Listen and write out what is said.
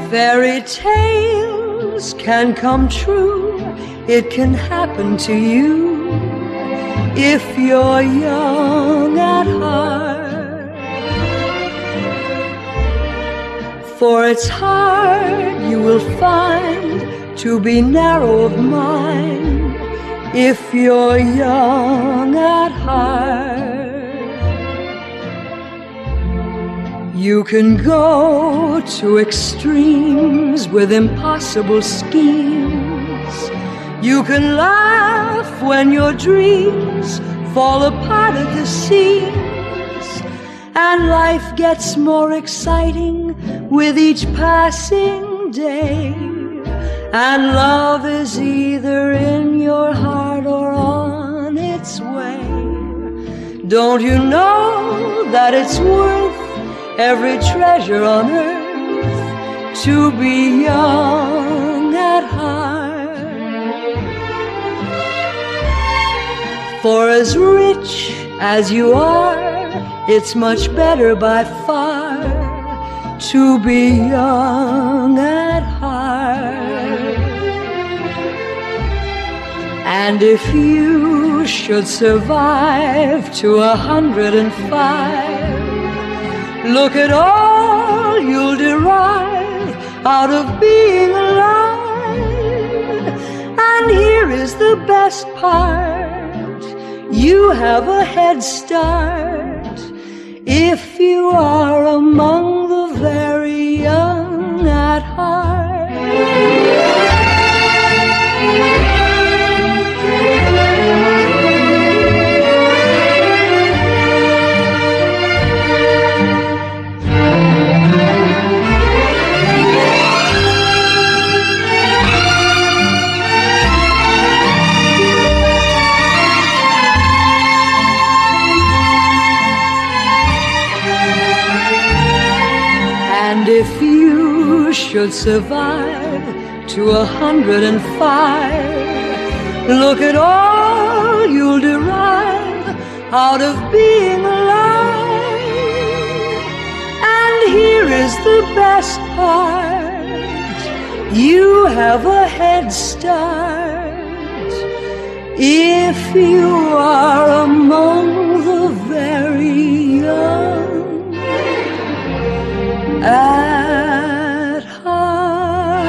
Fairy tales can come true. It can happen to you if you're young at heart. For it's hard, you will find, to be narrow of mind if you're young at heart. You can go to extremes with impossible schemes. You can laugh when your dreams fall apart at the seams, and life gets more exciting with each passing day. And love is either in your heart or on its way. Don't you know that it's worth every treasure on earth to be young at heart? For as rich as you are, it's much better by far to be young at heart. And if you should survive to 105, look at all you'll derive out of being alive. And here is the best part: you have a head start if you are among the very young at heart. And if you should survive to 105, look at all you'll derive out of being alive. And here is the best part: you have a head start if you are among the very young at heart.